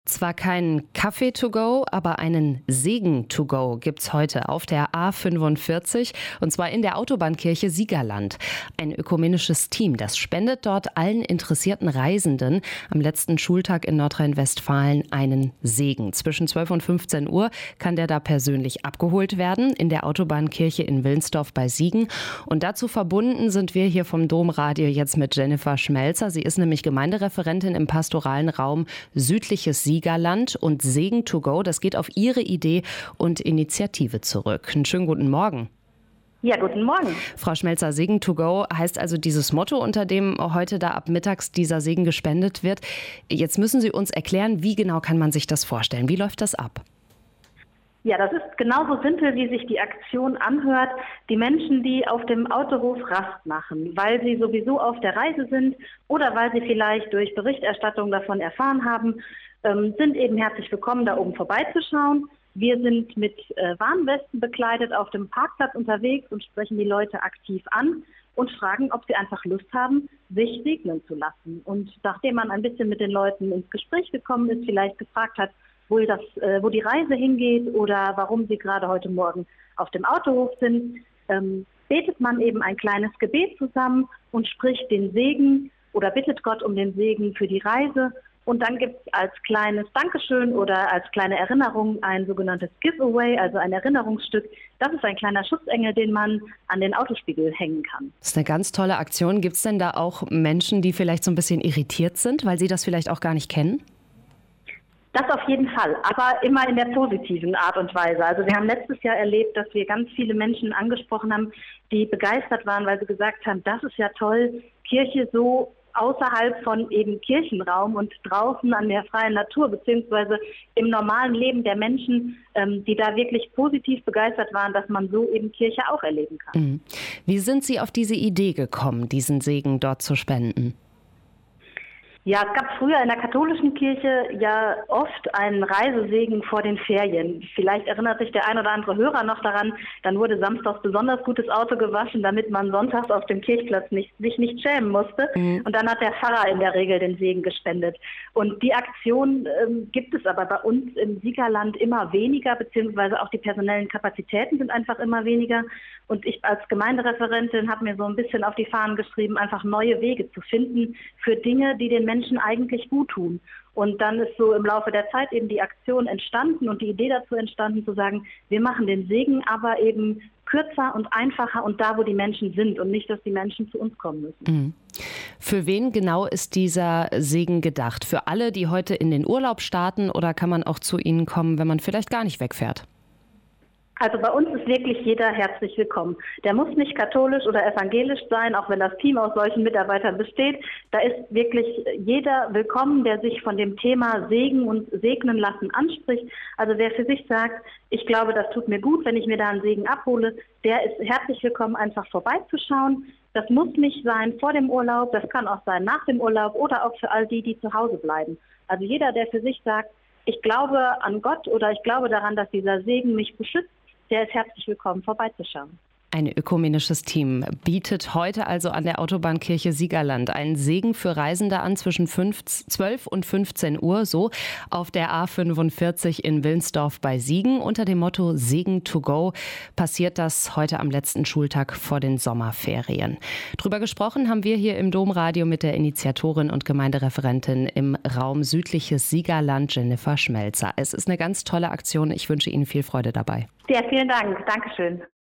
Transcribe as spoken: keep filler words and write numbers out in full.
Zwar keinen Kaffee to go, aber einen Segen to go gibt's heute auf der A fünfundvierzig und zwar in der Autobahnkirche Siegerland. Ein ökumenisches Team, das spendet dort allen interessierten Reisenden am letzten Schultag in Nordrhein-Westfalen einen Segen. Zwischen zwölf und fünfzehn Uhr kann der da persönlich abgeholt werden in der Autobahnkirche in Wilnsdorf bei Siegen. Und dazu verbunden sind wir hier vom Domradio jetzt mit Jennifer Schmelzer. Sie ist nämlich Gemeindereferentin im pastoralen Raum Südliches Siegerland und Segen to go, das geht auf Ihre Idee und Initiative zurück. Einen schönen guten Morgen. Ja, guten Morgen. Frau Schmelzer, Segen to go heißt also dieses Motto, unter dem heute da ab mittags dieser Segen gespendet wird. Jetzt müssen Sie uns erklären, wie genau kann man sich das vorstellen? Wie läuft das ab? Ja, das ist genauso simpel, wie sich die Aktion anhört. Die Menschen, die auf dem Autohof Rast machen, weil sie sowieso auf der Reise sind oder weil sie vielleicht durch Berichterstattung davon erfahren haben, ähm, sind eben herzlich willkommen, da oben vorbeizuschauen. Wir sind mit äh, Warnwesten bekleidet auf dem Parkplatz unterwegs und sprechen die Leute aktiv an und fragen, ob sie einfach Lust haben, sich segnen zu lassen. Und nachdem man ein bisschen mit den Leuten ins Gespräch gekommen ist, vielleicht gefragt hat, wo, das, äh, wo die Reise hingeht oder warum sie gerade heute Morgen auf dem Autohof sind, ähm, betet man eben ein kleines Gebet zusammen und spricht den Segen oder bittet Gott um den Segen für die Reise. Und dann gibt es als kleines Dankeschön oder als kleine Erinnerung ein sogenanntes Giveaway, also ein Erinnerungsstück. Das ist ein kleiner Schutzengel, den man an den Autospiegel hängen kann. Das ist eine ganz tolle Aktion. Gibt es denn da auch Menschen, die vielleicht so ein bisschen irritiert sind, weil sie das vielleicht auch gar nicht kennen? Das auf jeden Fall, aber immer in der positiven Art und Weise. Also wir haben letztes Jahr erlebt, dass wir ganz viele Menschen angesprochen haben, die begeistert waren, weil sie gesagt haben, das ist ja toll, Kirche so außerhalb von eben Kirchenraum und draußen an der freien Natur, beziehungsweise im normalen Leben der Menschen, ähm, die da wirklich positiv begeistert waren, dass man so eben Kirche auch erleben kann. Mhm. Wie sind Sie auf diese Idee gekommen, diesen Segen dort zu spenden? Ja, es gab früher in der katholischen Kirche ja oft einen Reisesegen vor den Ferien. Vielleicht erinnert sich der ein oder andere Hörer noch daran, dann wurde samstags besonders gutes Auto gewaschen, damit man sonntags auf dem Kirchplatz nicht, sich nicht schämen musste. Mhm. Und dann hat der Pfarrer in der Regel den Segen gespendet. Und die Aktion ähm, gibt es aber bei uns im Siegerland immer weniger, beziehungsweise auch die personellen Kapazitäten sind einfach immer weniger. Und ich als Gemeindereferentin habe mir so ein bisschen auf die Fahnen geschrieben, einfach neue Wege zu finden für Dinge, die den Menschen eigentlich gut tun. Und dann ist so im Laufe der Zeit eben die Aktion entstanden und die Idee dazu entstanden, zu sagen, wir machen den Segen aber eben kürzer und einfacher und da, wo die Menschen sind und nicht, dass die Menschen zu uns kommen müssen. Mhm. Für wen genau ist dieser Segen gedacht? Für alle, die heute in den Urlaub starten, oder kann man auch zu Ihnen kommen, wenn man vielleicht gar nicht wegfährt? Also bei uns ist wirklich jeder herzlich willkommen. Der muss nicht katholisch oder evangelisch sein, auch wenn das Team aus solchen Mitarbeitern besteht. Da ist wirklich jeder willkommen, der sich von dem Thema Segen und Segnen lassen anspricht. Also wer für sich sagt, ich glaube, das tut mir gut, wenn ich mir da einen Segen abhole, der ist herzlich willkommen, einfach vorbeizuschauen. Das muss nicht sein vor dem Urlaub, das kann auch sein nach dem Urlaub oder auch für all die, die zu Hause bleiben. Also jeder, der für sich sagt, ich glaube an Gott oder ich glaube daran, dass dieser Segen mich beschützt, der ist herzlich willkommen, vorbeizuschauen. Ein ökumenisches Team bietet heute also an der Autobahnkirche Siegerland einen Segen für Reisende an zwischen zwölf und fünfzehn Uhr, so auf der A fünfundvierzig in Wilnsdorf bei Siegen. Unter dem Motto Segen to go passiert das heute am letzten Schultag vor den Sommerferien. Drüber gesprochen haben wir hier im Domradio mit der Initiatorin und Gemeindereferentin im Raum Südliches Siegerland, Jennifer Schmelzer. Es ist eine ganz tolle Aktion. Ich wünsche Ihnen viel Freude dabei. Ja, vielen Dank. Dankeschön.